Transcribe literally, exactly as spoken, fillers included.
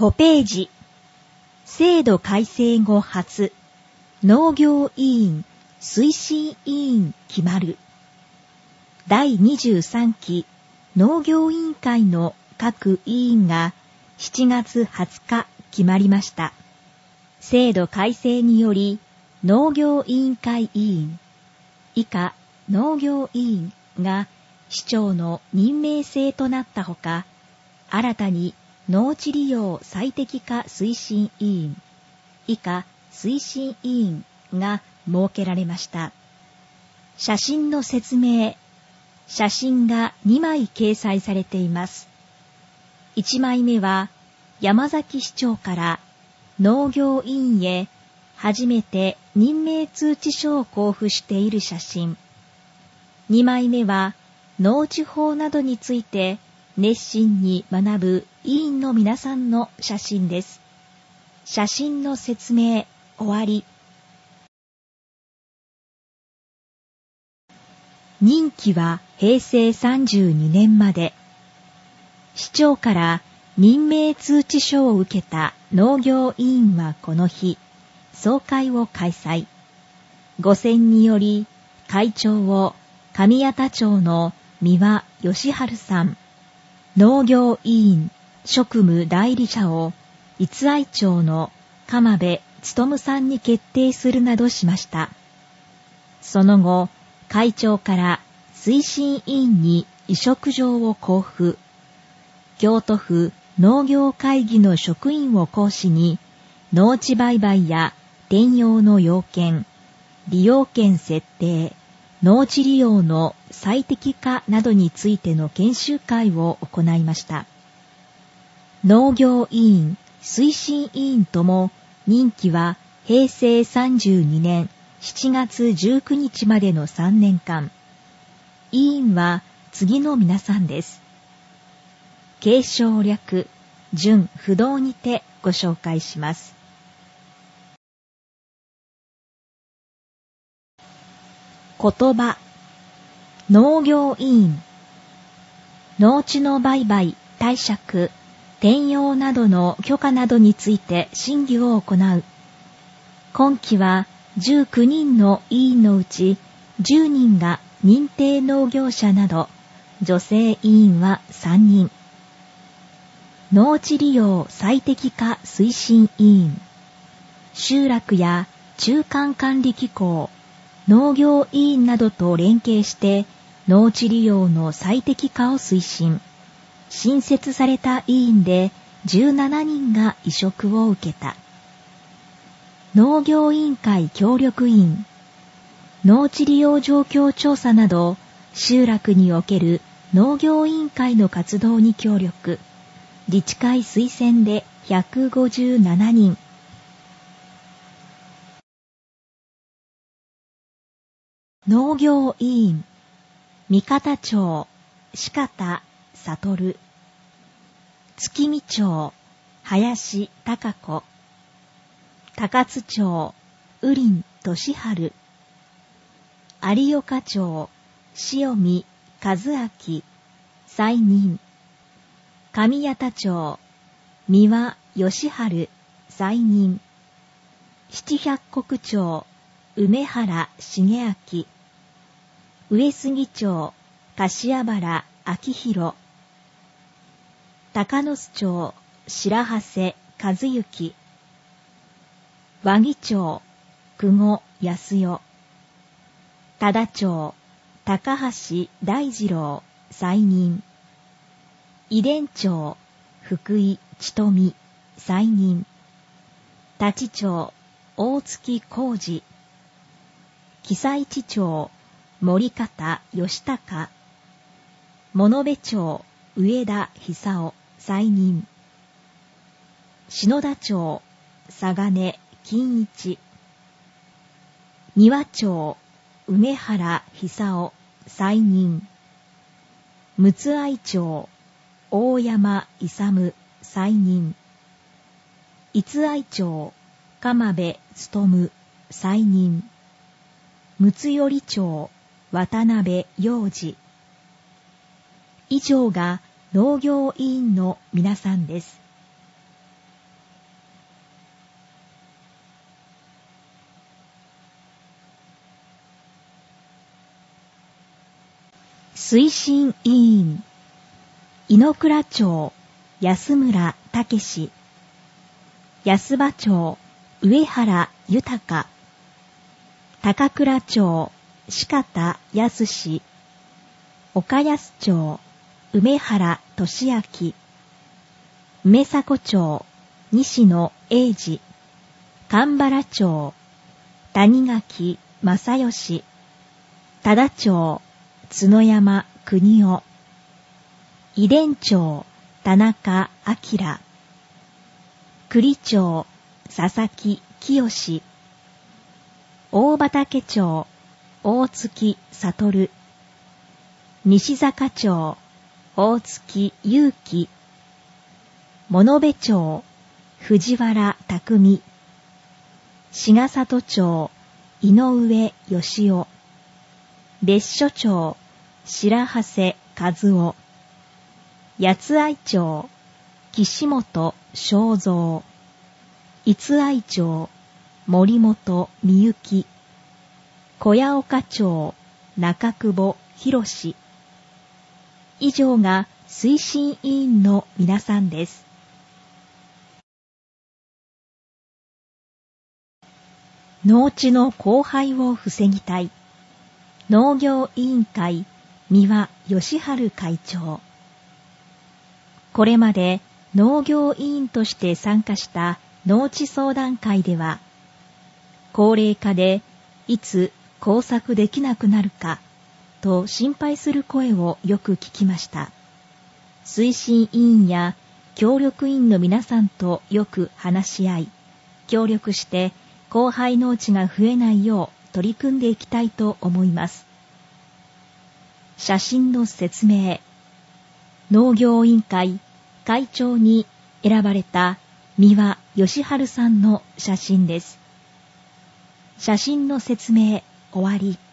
ごページ、制度改正後初、農業委員推進委員決まる。だいにじゅうさんき農業委員会の各委員がしちがつはつか決まりました。制度改正により、農業委員会委員、以下農業委員が市長の任命制となったほか、新たに農地利用最適化推進委員、以下推進委員が設けられました。写真の説明、写真がにまい掲載されています。いちまいめは山崎市長から農業委員へ初めて任命通知書を交付している写真。にまいめは農地法などについて熱心に学ぶ委員の皆さんの写真です。写真の説明終わり。任期はへいせいさんじゅうにねんまで。市長から任命通知書を受けた農業委員はこの日、総会を開催。ご選により、会長を上谷田町の三輪義治さん、農業委員職務代理者を逸愛町の鎌部勉さんに決定するなどしました。その後、会長から推進委員に委嘱状を交付。京都府農業会議の職員を講師に、農地売買や転用の要件、利用権設定、農地利用の最適化などについての研修会を行いました。農業委員、推進委員とも任期はへいせいさんじゅうにねんしちがつじゅうくにちまでのさんねんかん。委員は次の皆さんです。継承略、順不動にてご紹介します。言葉、農業委員、農地の売買、貸借、転用などの許可などについて審議を行う。今期はじゅうきゅうにんの委員のうちじゅうにんが認定農業者など、女性委員はさんにん。農地利用最適化推進委員、集落や中間管理機構、農業委員などと連携して農地利用の最適化を推進。新設された委員でじゅうななにんが委嘱を受けた。農業委員会協力委員、農地利用状況調査など集落における農業委員会の活動に協力。自治会推薦でひゃくごじゅうななにん。農業委員、三方町、四方悟、月見町、林貴子、高津町、雨林俊治、有岡町、塩見和明、再任、上谷田町、三輪義治、再任、七百石町、梅原重明、上杉町、柏原明弘、高野須町、白長和幸、和木町、久保康代、多田町、高橋大二郎、再任、井田町、福井千富、再任、立町、大月浩二、木佐市町、森方義孝、物部町、上田久夫、再任、篠田町、佐金金一、丹羽町、梅原久夫、再任、陸奥愛町、大山勇、再任、逸愛町、鎌部勉、再任、陸奥頼町、渡辺洋二。以上が農業委員の皆さんです。 推進委員、井の倉町安村武史、安場町上原豊、高倉町鹿田康、岡安町梅原俊明、梅迫町西野英二、神原町谷垣正義、多田町角山国夫、井田町田中明、栗町佐々木清、大畑町大月悟、西坂町大月祐樹、物部町藤原匠、茅ヶ里町井上義雄、別所町白長和夫、八愛町岸本正蔵、逸愛町森本美幸、小屋岡町中久保博史。以上が推進委員の皆さんです。農地の荒廃を防ぎたい。農業委員会三輪義治会長。これまで農業委員として参加した農地相談会では、高齢化でいつ耕作できなくなるかと心配する声をよく聞きました。推進委員や協力委員の皆さんとよく話し合い、協力して荒廃農地が増えないよう取り組んでいきたいと思います。写真の説明。農業委員会会長に選ばれた三輪義治さんの写真です。写真の説明終わり。